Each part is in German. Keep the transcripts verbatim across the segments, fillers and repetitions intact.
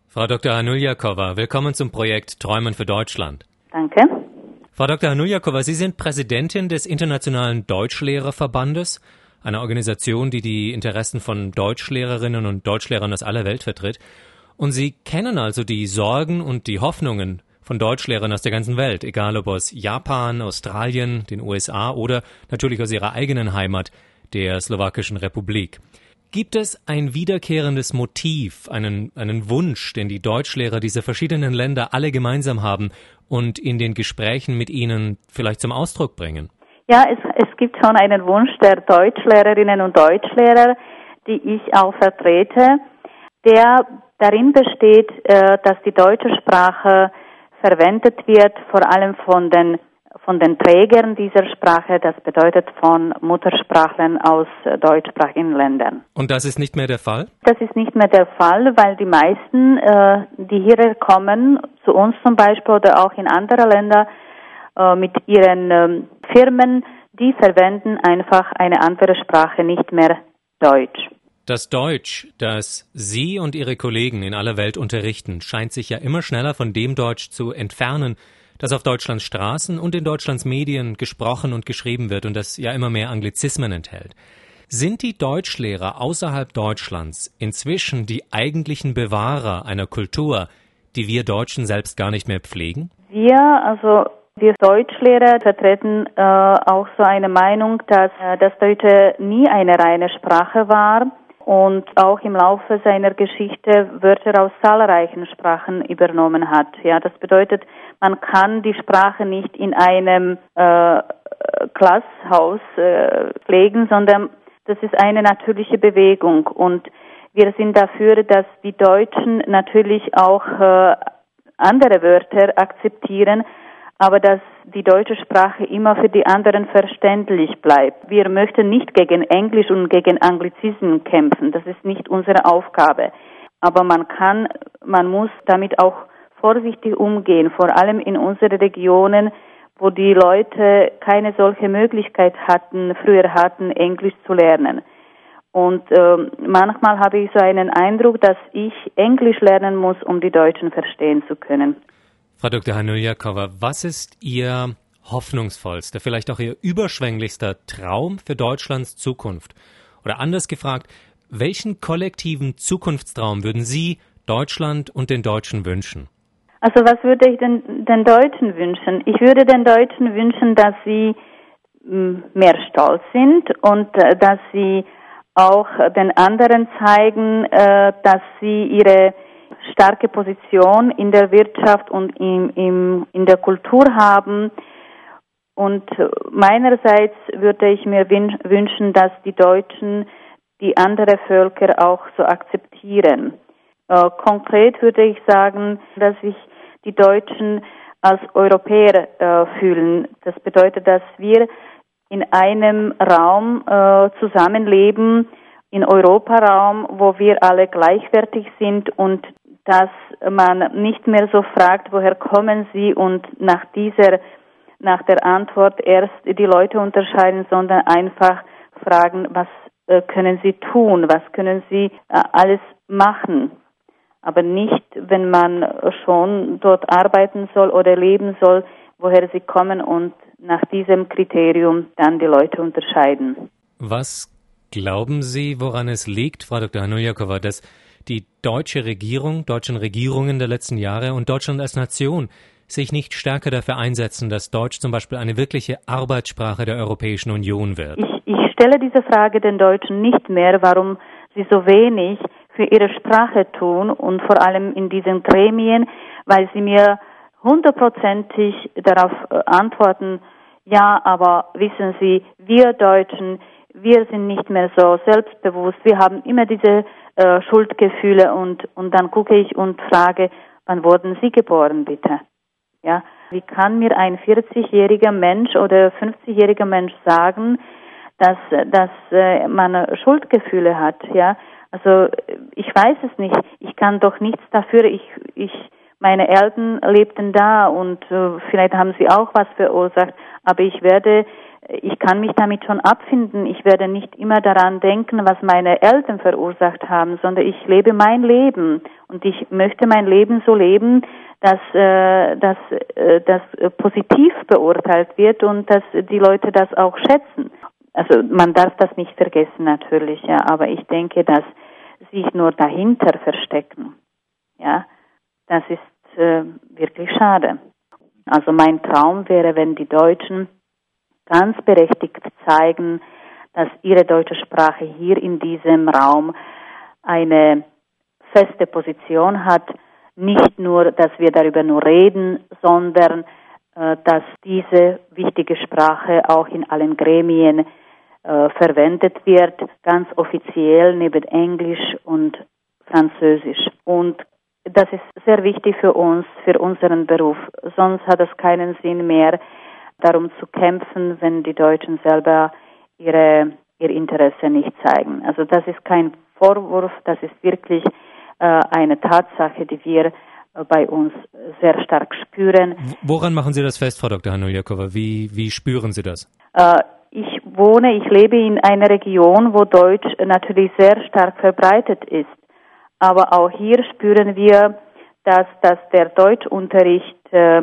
Frau Doktor Hanuljakova, willkommen zum Projekt Träumen für Deutschland. Danke. Frau Doktor Hanuljakova, Sie sind Präsidentin des Internationalen Deutschlehrerverbandes, einer Organisation, die die Interessen von Deutschlehrerinnen und Deutschlehrern aus aller Welt vertritt. Und Sie kennen also die Sorgen und die Hoffnungen von Deutschlehrern aus der ganzen Welt, egal ob aus Japan, Australien, den U S A oder natürlich aus Ihrer eigenen Heimat, der Slowakischen Republik. Gibt es ein wiederkehrendes Motiv, einen, einen Wunsch, den die Deutschlehrer dieser verschiedenen Länder alle gemeinsam haben und in den Gesprächen mit ihnen vielleicht zum Ausdruck bringen? Ja, es, es gibt schon einen Wunsch der Deutschlehrerinnen und Deutschlehrer, die ich auch vertrete, der darin besteht, äh, dass die deutsche Sprache verwendet wird, vor allem von den von den Trägern dieser Sprache, das bedeutet von Muttersprachlern aus deutschsprachigen Ländern. Und das ist nicht mehr der Fall? Das ist nicht mehr der Fall, weil die meisten, äh, die hierher kommen, zu uns zum Beispiel oder auch in andere Länder äh, mit ihren äh, Firmen, die verwenden einfach eine andere Sprache, nicht mehr Deutsch. Das Deutsch, das Sie und Ihre Kollegen in aller Welt unterrichten, scheint sich ja immer schneller von dem Deutsch zu entfernen, das auf Deutschlands Straßen und in Deutschlands Medien gesprochen und geschrieben wird und das ja immer mehr Anglizismen enthält. Sind die Deutschlehrer außerhalb Deutschlands inzwischen die eigentlichen Bewahrer einer Kultur, die wir Deutschen selbst gar nicht mehr pflegen? Wir, also wir Deutschlehrer vertreten äh, auch so eine Meinung, dass äh, das Deutsche nie eine reine Sprache war und auch im Laufe seiner Geschichte Wörter aus zahlreichen Sprachen übernommen hat. Ja, das bedeutet, man kann die Sprache nicht in einem äh, Klasshaus äh, pflegen, sondern das ist eine natürliche Bewegung. Und wir sind dafür, dass die Deutschen natürlich auch äh, andere Wörter akzeptieren, aber dass die deutsche Sprache immer für die anderen verständlich bleibt. Wir möchten nicht gegen Englisch und gegen Anglizismen kämpfen. Das ist nicht unsere Aufgabe. Aber man kann, man muss damit auch vorsichtig umgehen, vor allem in unseren Regionen, wo die Leute keine solche Möglichkeit hatten, früher hatten, Englisch zu lernen. Und äh, manchmal habe ich so einen Eindruck, dass ich Englisch lernen muss, um die Deutschen verstehen zu können. Frau Doktor Hanuljakova, was ist Ihr hoffnungsvollster, vielleicht auch Ihr überschwänglichster Traum für Deutschlands Zukunft? Oder anders gefragt, welchen kollektiven Zukunftstraum würden Sie Deutschland und den Deutschen wünschen? Also was würde ich den, den Deutschen wünschen? Ich würde den Deutschen wünschen, dass sie m, mehr stolz sind und äh, dass sie auch den anderen zeigen, äh, dass sie ihre starke Position in der Wirtschaft und im, im, in der Kultur haben. Und meinerseits würde ich mir wünschen, dass die Deutschen die anderen Völker auch so akzeptieren. Äh, konkret würde ich sagen, dass sich die Deutschen als Europäer äh, fühlen. Das bedeutet, dass wir in einem Raum äh, zusammenleben, in Europaraum, wo wir alle gleichwertig sind und dass man nicht mehr so fragt, woher kommen Sie und nach dieser, nach der Antwort erst die Leute unterscheiden, sondern einfach fragen, was äh, können Sie tun, was können Sie äh, alles machen. Aber nicht, wenn man schon dort arbeiten soll oder leben soll, woher sie kommen und nach diesem Kriterium dann die Leute unterscheiden. Was glauben Sie, woran es liegt, Frau Doktor Hanuljakova, dass die deutsche Regierung, deutschen Regierungen der letzten Jahre und Deutschland als Nation sich nicht stärker dafür einsetzen, dass Deutsch zum Beispiel eine wirkliche Arbeitssprache der Europäischen Union wird? Ich, ich stelle diese Frage den Deutschen nicht mehr, warum sie so wenig für ihre Sprache tun und vor allem in diesen Gremien, weil sie mir hundertprozentig darauf äh, antworten, ja, aber wissen Sie, wir Deutschen, wir sind nicht mehr so selbstbewusst, wir haben immer diese äh, Schuldgefühle und, und dann gucke ich und frage, wann wurden Sie geboren, bitte? Ja, wie kann mir ein vierzigjähriger Mensch oder fünfzigjähriger Mensch sagen, dass, dass äh, man Schuldgefühle hat, ja? Also ich weiß es nicht. Ich kann doch nichts dafür. Ich, ich, meine Eltern lebten da und äh, vielleicht haben sie auch was verursacht. Aber ich werde ich kann mich damit schon abfinden. Ich werde nicht immer daran denken, was meine Eltern verursacht haben, sondern ich lebe mein Leben und ich möchte mein Leben so leben, dass äh, dass äh, das positiv beurteilt wird und dass die Leute das auch schätzen. Also man darf das nicht vergessen natürlich, ja, aber ich denke, dass sich nur dahinter verstecken, ja, das ist äh, wirklich schade. Also mein Traum wäre, wenn die Deutschen ganz berechtigt zeigen, dass ihre deutsche Sprache hier in diesem Raum eine feste Position hat. Nicht nur, dass wir darüber nur reden, sondern äh, dass diese wichtige Sprache auch in allen Gremien äh, verwendet wird, ganz offiziell neben Englisch und Französisch. Und das ist sehr wichtig für uns, für unseren Beruf. Sonst hat es keinen Sinn mehr, darum zu kämpfen, wenn die Deutschen selber ihre, ihr Interesse nicht zeigen. Also das ist kein Vorwurf, das ist wirklich äh, eine Tatsache, die wir äh, bei uns sehr stark spüren. Woran machen Sie das fest, Frau Doktor Hanuljakowa? Wie, wie spüren Sie das? Äh, ich wohne, ich lebe in einer Region, wo Deutsch natürlich sehr stark verbreitet ist. Aber auch hier spüren wir, dass, dass der Deutschunterricht äh,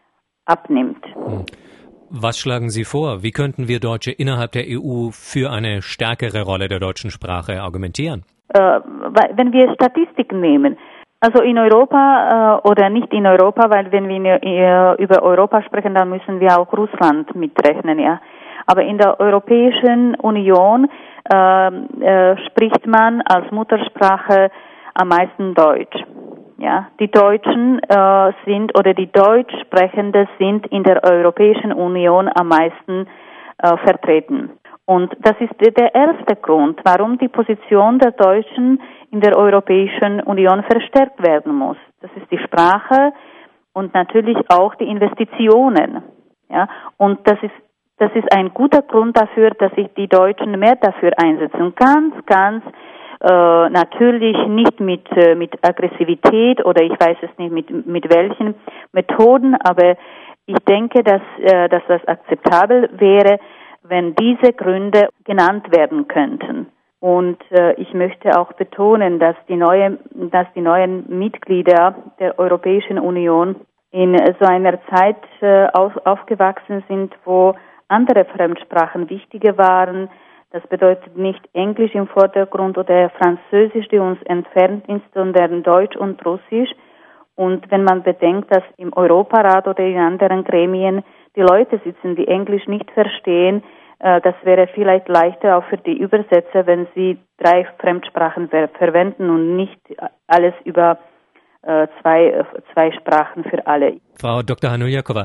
abnimmt. Hm. Was schlagen Sie vor? Wie könnten wir Deutsche innerhalb der E U für eine stärkere Rolle der deutschen Sprache argumentieren? Äh, wenn wir Statistiken nehmen, also in Europa äh, oder nicht in Europa, weil wenn wir äh, über Europa sprechen, dann müssen wir auch Russland mitrechnen, ja. Aber in der Europäischen Union äh, äh, spricht man als Muttersprache am meisten Deutsch. Ja, die Deutschen äh, sind oder die Deutschsprechenden sind in der Europäischen Union am meisten äh, vertreten. Und das ist der erste Grund, warum die Position der Deutschen in der Europäischen Union verstärkt werden muss. Das ist die Sprache und natürlich auch die Investitionen. Ja, und das ist das ist ein guter Grund dafür, dass sich die Deutschen mehr dafür einsetzen. Ganz, ganz Äh, natürlich nicht mit äh, mit Aggressivität oder ich weiß es nicht mit mit welchen Methoden, aber ich denke, dass äh, dass das akzeptabel wäre, wenn diese Gründe genannt werden könnten. Und äh, ich möchte auch betonen, dass die neue dass die neuen Mitglieder der Europäischen Union in so einer Zeit äh, auf, aufgewachsen sind, wo andere Fremdsprachen wichtiger waren. Das bedeutet nicht Englisch im Vordergrund oder Französisch, die uns entfernt ist, sondern Deutsch und Russisch. Und wenn man bedenkt, dass im Europarat oder in anderen Gremien die Leute sitzen, die Englisch nicht verstehen, äh, das wäre vielleicht leichter auch für die Übersetzer, wenn sie drei Fremdsprachen ver- verwenden und nicht alles über äh, zwei, äh, zwei Sprachen für alle. Frau Doktor Hanuljakowa,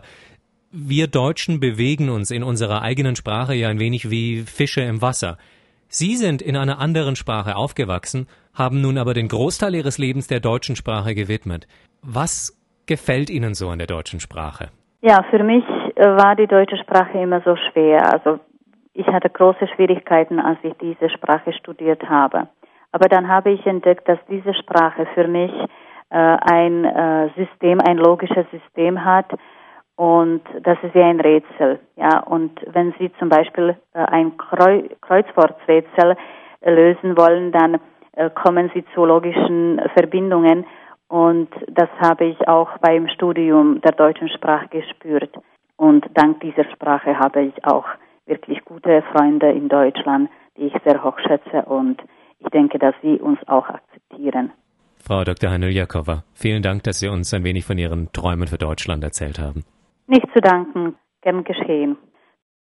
wir Deutschen bewegen uns in unserer eigenen Sprache ja ein wenig wie Fische im Wasser. Sie sind in einer anderen Sprache aufgewachsen, haben nun aber den Großteil Ihres Lebens der deutschen Sprache gewidmet. Was gefällt Ihnen so an der deutschen Sprache? Ja, für mich war die deutsche Sprache immer so schwer. Also ich hatte große Schwierigkeiten, als ich diese Sprache studiert habe. Aber dann habe ich entdeckt, dass diese Sprache für mich äh, ein äh, System, ein logisches System hat, und das ist wie ein Rätsel, ja. Und wenn Sie zum Beispiel äh, ein Kreu- Kreuzworträtsel äh, lösen wollen, dann äh, kommen Sie zu logischen Verbindungen. Und das habe ich auch beim Studium der deutschen Sprache gespürt. Und dank dieser Sprache habe ich auch wirklich gute Freunde in Deutschland, die ich sehr hoch schätze. Und ich denke, dass sie uns auch akzeptieren. Frau Doktor Hanuljakowa, vielen Dank, dass Sie uns ein wenig von Ihren Träumen für Deutschland erzählt haben. Nicht zu danken, gern geschehen.